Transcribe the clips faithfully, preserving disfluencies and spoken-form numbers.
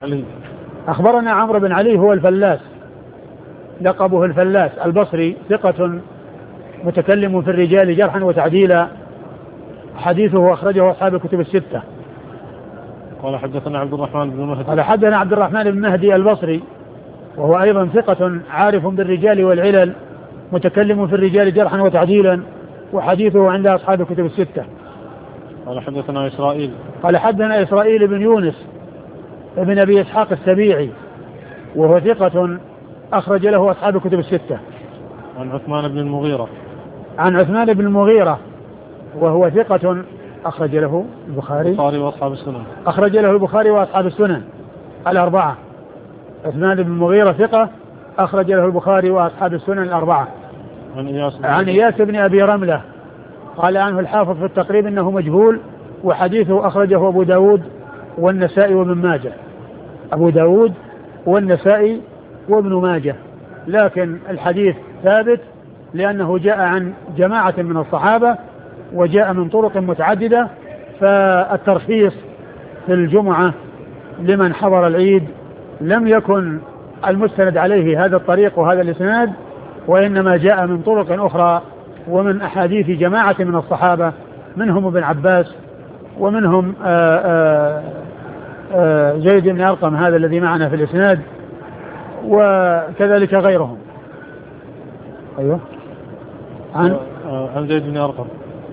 علي. أخبرنا عمرو بن علي هو الفلاس، لقبه الفلاس البصري، ثقة متكلم في الرجال جرحا وتعديلا، حديثه أخرجه أصحاب الكتب الستة. قال حدثنا عبد الرحمن بن مهدي. قال حدثنا عبد الرحمن بن مهدي البصري وهو أيضا ثقة عارف بالرجال والعلل، متكلم في الرجال جرحا وتعديلا، وحديثه عند أصحاب الكتب الستة. قال حدثنا إسرائيل. قال حدثنا إسرائيل بن يونس ابن أبي إسحاق السبيعي وهو ثقة أخرج له أصحاب الكتب الستة. عن عثمان بن المغيرة. عن عثمان بن المغيرة وهو ثقة أخرج له البخاري. البخاري وأصحاب السنن. أخرج له البخاري وأصحاب السنن الأربعة. عثمان بن المغيرة ثقة أخرج له البخاري وأصحاب السنن الأربعة. عن إياس بن, عن إياس بن أبي رملة قال عنه الحافظ في التقريب إنه مجهول، وحديثه أخرجه أبو داود والنسائي وابن ماجه. أبو داود والنسائي وابن ماجه، لكن الحديث ثابت لأنه جاء عن جماعة من الصحابة وجاء من طرق متعددة، فالترخيص في الجمعة لمن حضر العيد لم يكن المستند عليه هذا الطريق وهذا الإسناد، وإنما جاء من طرق أخرى ومن أحاديث جماعة من الصحابة، منهم ابن عباس ومنهم آآ آآ آآ زيد بن أرقم هذا الذي معنا في الإسناد، وكذلك غيرهم. أيوه. عن عن زيد بن أرقم.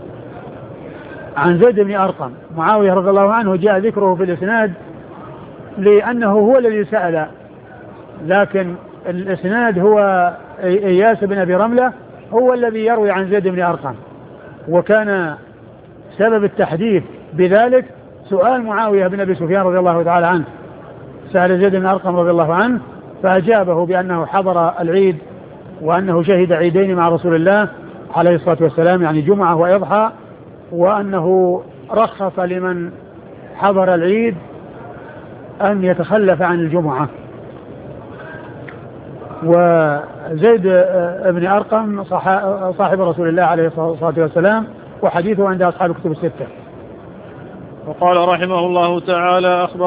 عن زيد بن أرقم معاوية رضي الله عنه جاء ذكره في الإسناد لأنه هو الذي سأل، لكن الإسناد هو إياس بن أبي رملة هو الذي يروي عن زيد بن أرقم، وكان سبب التحديث بذلك سؤال معاوية بن أبي سفيان رضي الله تعالى عنه، سأل زيد بن أرقم رضي الله عنه فأجابه بأنه حضر العيد وأنه شهد عيدين مع رسول الله عليه الصلاة والسلام، يعني جمعة وإضحى، وأنه رخص لمن حضر العيد أن يتخلف عن الجمعة. وزيد بن أرقم صاحب رسول الله عليه الصلاة والسلام، وحديثه عند أصحاب الكتب الستة. وقال رحمه الله تعالى أخبر